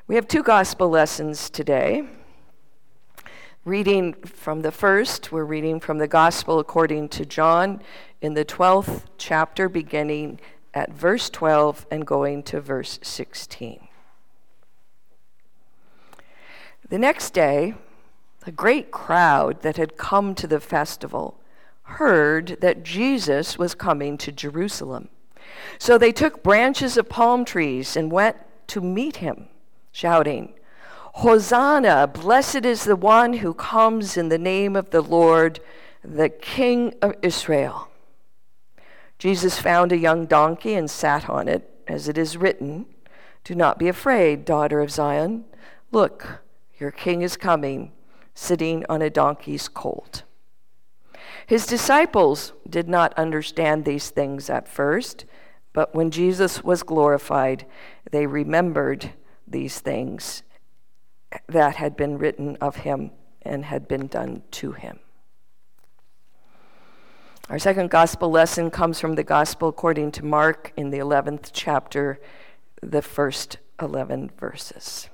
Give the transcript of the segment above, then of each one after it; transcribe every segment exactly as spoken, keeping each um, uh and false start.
We have two gospel lessons today. Reading from the first, we're reading from the Gospel according to John in the twelfth chapter, beginning at verse twelve and going to verse sixteen. The next day, a great crowd that had come to the festival heard that Jesus was coming to Jerusalem. So they took branches of palm trees and went to meet him, shouting, "Hosanna, blessed is the one who comes in the name of the Lord, the King of Israel." Jesus found a young donkey and sat on it, as it is written, "Do not be afraid, daughter of Zion. Look, your king is coming, sitting on a donkey's colt." His disciples did not understand these things at first, but when Jesus was glorified, they remembered these things that had been written of him and had been done to him. Our second gospel lesson comes from the Gospel according to Mark in the eleventh chapter, the first eleven verses.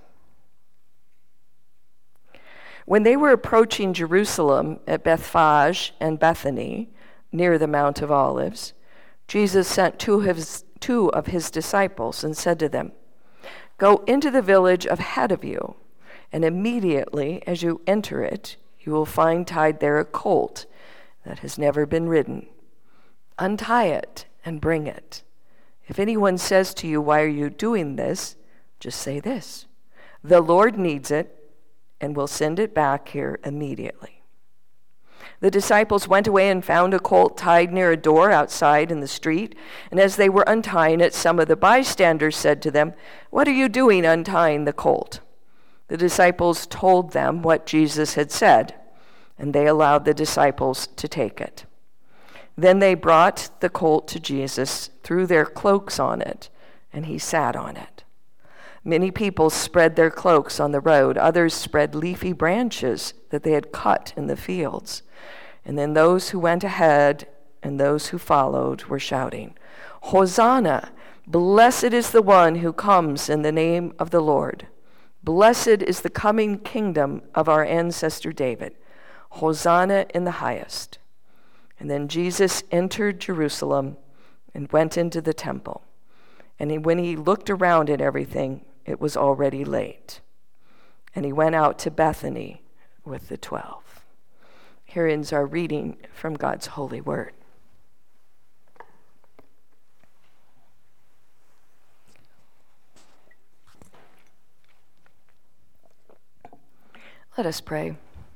When they were approaching Jerusalem at Bethphage and Bethany, near the Mount of Olives, Jesus sent two of his, two of his disciples and said to them, "Go into the village ahead of you, and immediately as you enter it, you will find tied there a colt that has never been ridden. Untie it and bring it. If anyone says to you, 'Why are you doing this?' just say this, 'The Lord needs it,' and will send it back here immediately." The disciples went away and found a colt tied near a door outside in the street, and as they were untying it, some of the bystanders said to them, "What are you doing untying the colt?" The disciples told them what Jesus had said, and they allowed the disciples to take it. Then they brought the colt to Jesus, threw their cloaks on it, and he sat on it. Many people spread their cloaks on the road. Others spread leafy branches that they had cut in the fields. And then those who went ahead and those who followed were shouting, "Hosanna! Blessed is the one who comes in the name of the Lord. Blessed is the coming kingdom of our ancestor David. Hosanna in the highest." And then Jesus entered Jerusalem and went into the temple. And he, when he looked around at everything, it was already late. And he went out to Bethany with the twelve. Here ends our reading from God's holy word. Let us pray.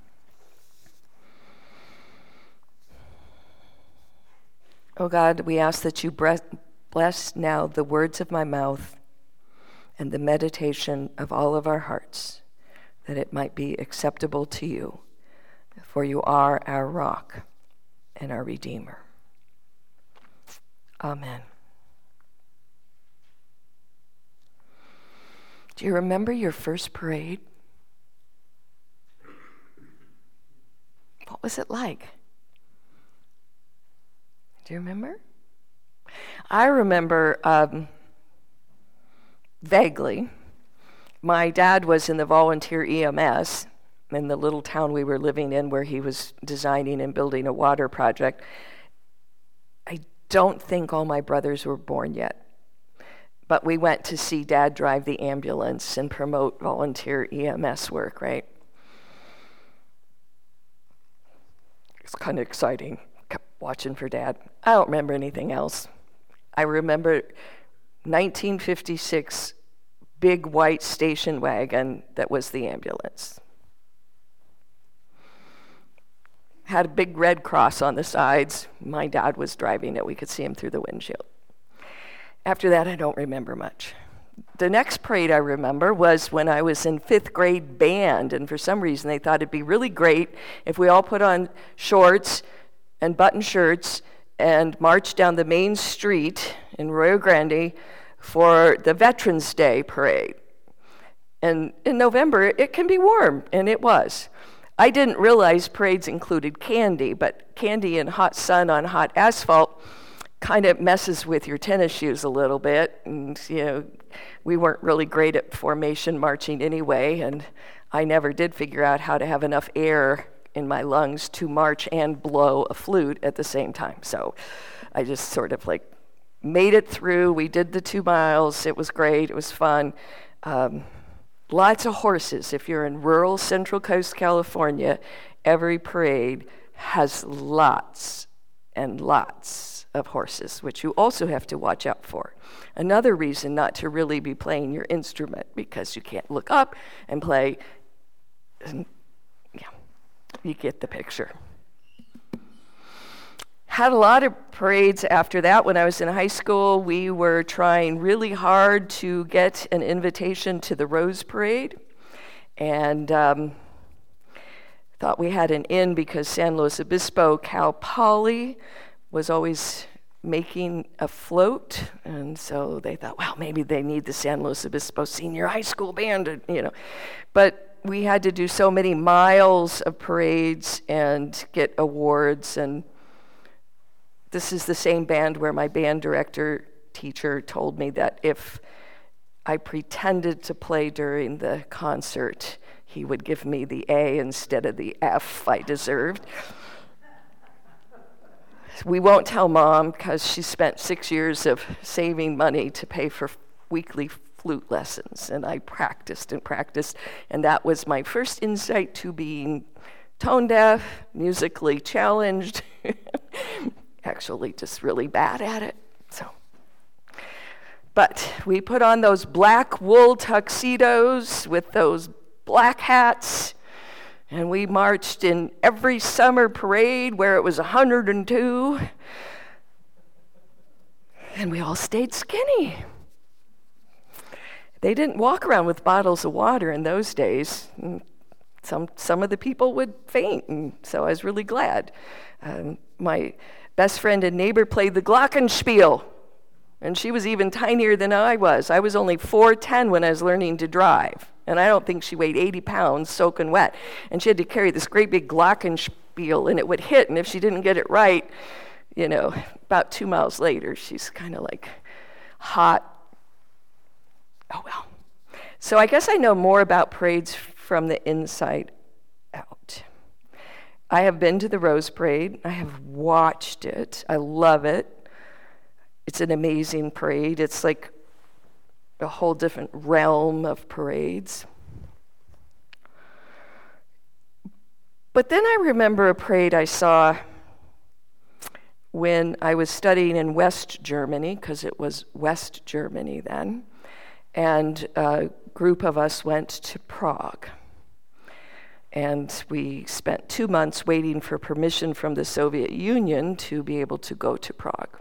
Oh God, we ask that you bless now the words of my mouth and the meditation of all of our hearts, that it might be acceptable to you, for you are our rock and our Redeemer. Amen. Do you remember your first parade? What was it like? Do you remember? I remember um, vaguely. My dad was in the volunteer E M S in the little town we were living in, where he was designing and building a water project. I don't think all my brothers were born yet, but we went to see Dad drive the ambulance and promote volunteer E M S work, right? It's kind of exciting. Kept watching for Dad. I don't remember anything else. I remember nineteen fifty-six big white station wagon that was the ambulance. Had a big red cross on the sides. My dad was driving it. We could see him through the windshield. After that, I don't remember much. The next parade I remember was when I was in fifth grade band, and for some reason they thought it'd be really great if we all put on shorts and button shirts and marched down the main street in Rio Grande for the Veterans Day parade. And in November, it can be warm, and it was. I didn't realize parades included candy, but candy in hot sun on hot asphalt kind of messes with your tennis shoes a little bit. And, you know, we weren't really great at formation marching anyway, and I never did figure out how to have enough air in my lungs to march and blow a flute at the same time. So I just sort of like made it through. We did the two miles. It was great. It was fun. Um, lots of horses. If you're in rural Central Coast California, every parade has lots and lots of horses, which you also have to watch out for. Another reason not to really be playing your instrument, because you can't look up and play. And, yeah, you get the picture. Had a lot of parades after that. When I was in high school, we were trying really hard to get an invitation to the Rose Parade, and um, thought we had an in because San Luis Obispo Cal Poly was always making a float, and so they thought, well, maybe they need the San Luis Obispo Senior High School Band, you know. But we had to do so many miles of parades and get awards, and this is the same band where my band director teacher told me that if I pretended to play during the concert, he would give me the A instead of the F I deserved. We won't tell Mom because she spent six years of saving money to pay for weekly flute lessons, and I practiced and practiced, and that was my first insight to being tone deaf, musically challenged, actually just really bad at it. So, but we put on those black wool tuxedos with those black hats, and we marched in every summer parade where it was one hundred two, and we all stayed skinny. They didn't walk around with bottles of water in those days. Some some of the people would faint, and so I was really glad. Um, my best friend and neighbor played the glockenspiel, and she was even tinier than I was. I was only four ten when I was learning to drive, and I don't think she weighed eighty pounds soaking wet. And she had to carry this great big glockenspiel, and it would hit, and if she didn't get it right, you know, about two miles later, she's kind of like hot. Oh, well. So I guess I know more about parades from the inside out. I have been to the Rose Parade. I have watched it. I love it. It's an amazing parade. It's like a whole different realm of parades. But then I remember a parade I saw when I was studying in West Germany, because it was West Germany then, and a group of us went to Prague. And we spent two months waiting for permission from the Soviet Union to be able to go to Prague.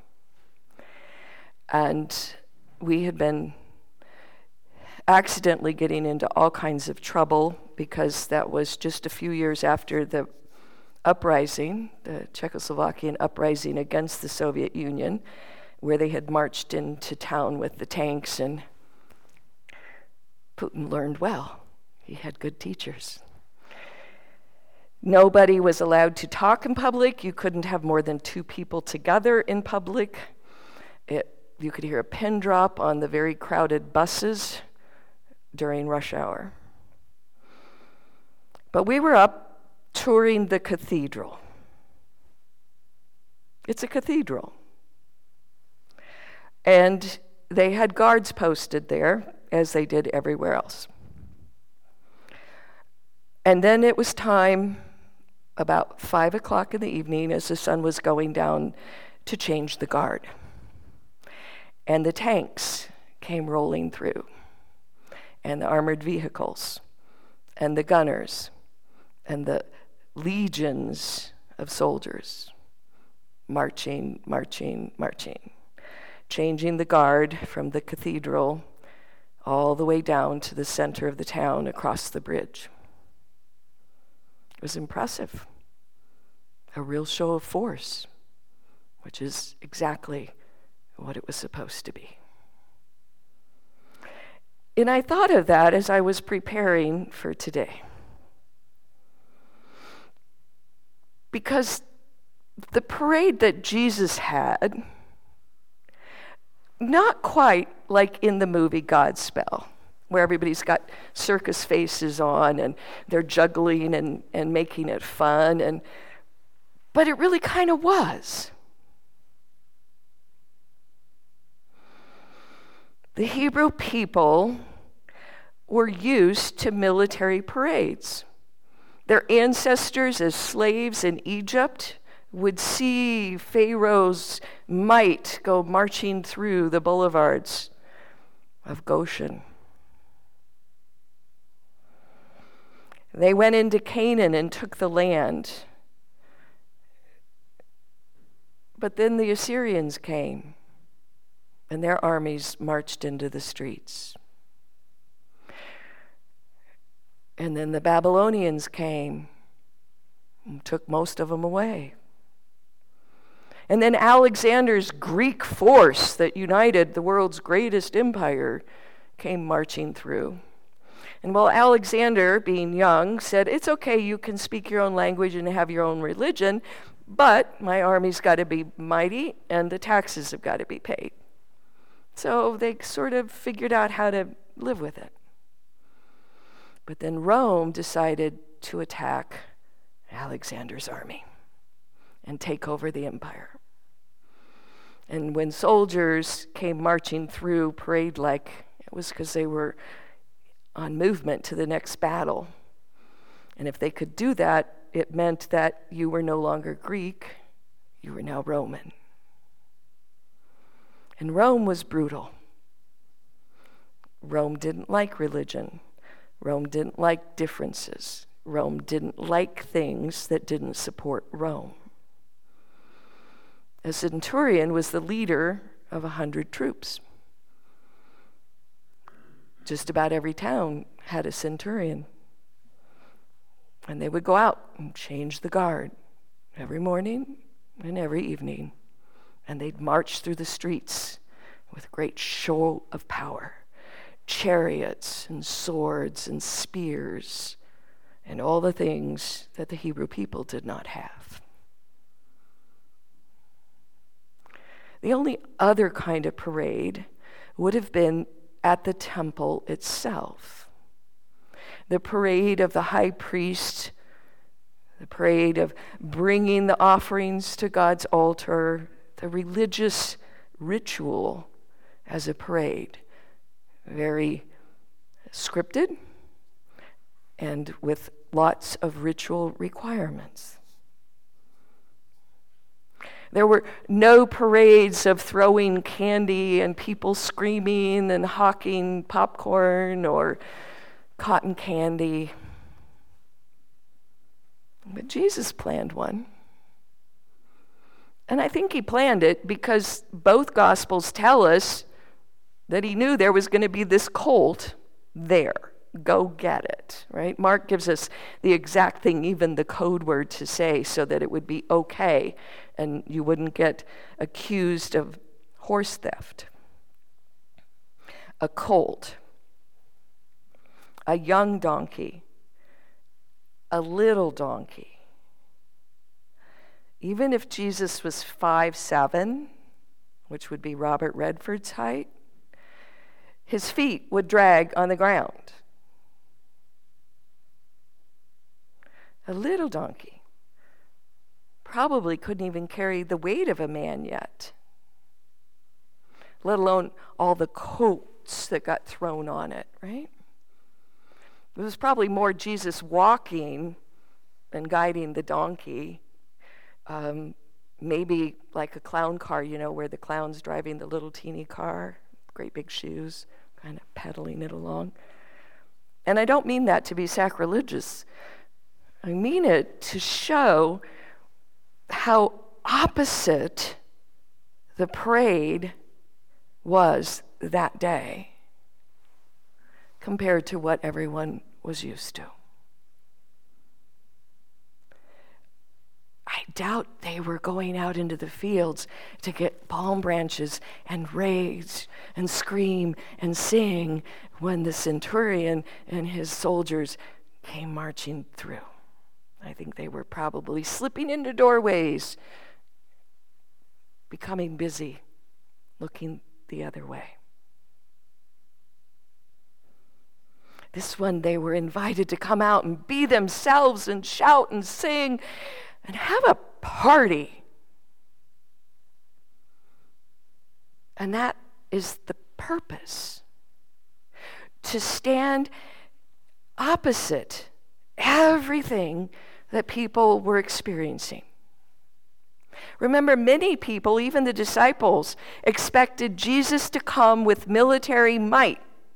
And we had been accidentally getting into all kinds of trouble because that was just a few years after the uprising, the Czechoslovakian uprising against the Soviet Union, where they had marched into town with the tanks, and Putin learned well. He had good teachers. Nobody was allowed to talk in public. You couldn't have more than two people together in public. It, you could hear a pin drop on the very crowded buses during rush hour. But we were up touring the cathedral. It's a cathedral. And they had guards posted there, as they did everywhere else. And then it was time, about five o'clock in the evening, as the sun was going down, to change the guard. And the tanks came rolling through, and the armored vehicles, and the gunners, and the legions of soldiers marching, marching, marching, changing the guard from the cathedral all the way down to the center of the town across the bridge. It was impressive. A real show of force, which is exactly what it was supposed to be. And I thought of that as I was preparing for today. Because the parade that Jesus had not quite like in the movie Godspell, where everybody's got circus faces on and they're juggling and, and making it fun, and but it really kind of was. The Hebrew people were used to military parades. Their ancestors as slaves in Egypt would see Pharaoh's might go marching through the boulevards of Goshen. They went into Canaan and took the land. But then the Assyrians came, and their armies marched into the streets. And then the Babylonians came and took most of them away. And then Alexander's Greek force that united the world's greatest empire came marching through. And while Alexander, being young, said, it's okay, you can speak your own language and have your own religion, but my army's got to be mighty and the taxes have got to be paid. So they sort of figured out how to live with it. But then Rome decided to attack Alexander's army and take over the empire. And when soldiers came marching through parade-like, it was because they were on movement to the next battle. And if they could do that, it meant that you were no longer Greek, you were now Roman. And Rome was brutal. Rome didn't like religion. Rome didn't like differences. Rome didn't like things that didn't support Rome. A centurion was the leader of a hundred troops. Just about every town had a centurion. And they would go out and change the guard every morning and every evening. And they'd march through the streets with great show of power. Chariots and swords and spears and all the things that the Hebrew people did not have. The only other kind of parade would have been at the temple itself. The parade of the high priest, the parade of bringing the offerings to God's altar, the religious ritual as a parade. Very scripted and with lots of ritual requirements. There were no parades of throwing candy and people screaming and hawking popcorn or cotton candy. But Jesus planned one. And I think he planned it because both Gospels tell us that he knew there was going to be this colt there. Go get it, right? Mark gives us the exact thing, even the code word to say, so that it would be okay and you wouldn't get accused of horse theft. A colt, a young donkey, a little donkey. Even if Jesus was five seven, which would be Robert Redford's height, his feet would drag on the ground. A little donkey probably couldn't even carry the weight of a man yet, let alone all the coats that got thrown on it, right? It was probably more Jesus walking and guiding the donkey, um, maybe like a clown car, you know, where the clown's driving the little teeny car, great big shoes, kind of pedaling it along. And I don't mean that to be sacrilegious. I mean it to show how opposite the parade was that day compared to what everyone was used to. I doubt they were going out into the fields to get palm branches and rage and scream and sing when the centurion and his soldiers came marching through. I think they were probably slipping into doorways, becoming busy, looking the other way. This one, they were invited to come out and be themselves and shout and sing and have a party. And that is the purpose. To stand opposite everything that people were experiencing. Remember, many people, even the disciples, expected Jesus to come with military might.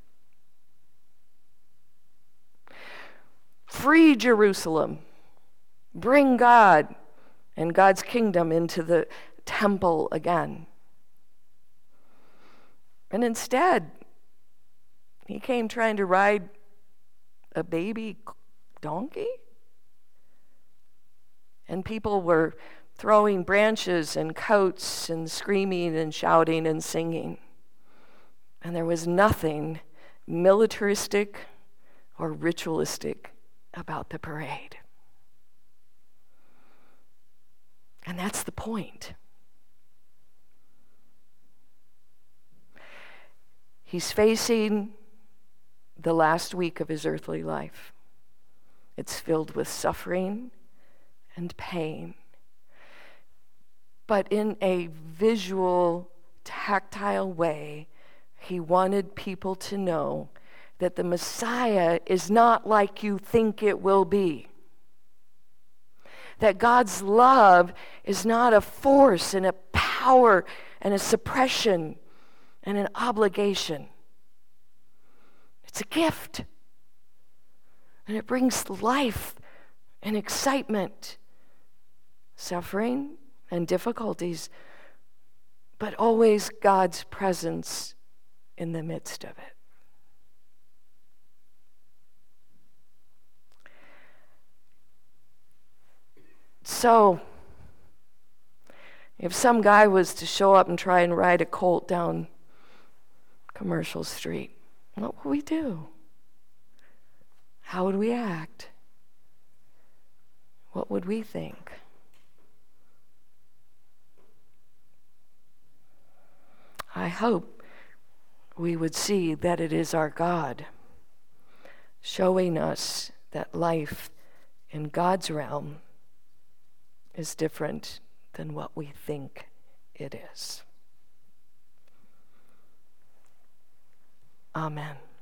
Free Jerusalem. Bring God and God's kingdom into the temple again. And instead, he came trying to ride a baby donkey. And people were throwing branches and coats and screaming and shouting and singing. And there was nothing militaristic or ritualistic about the parade. And that's the point. He's facing the last week of his earthly life. It's filled with suffering and pain, but in a visual, tactile way, he wanted people to know that the Messiah is not like you think it will be. That God's love is not a force and a power and a suppression and an obligation. It's a gift. And it brings life and excitement, suffering and difficulties, but always God's presence in the midst of it. So, if some guy was to show up and try and ride a colt down Commercial Street, what would we do? How would we act? What would we think? I hope we would see that it is our God showing us that life in God's realm is different than what we think it is. Amen.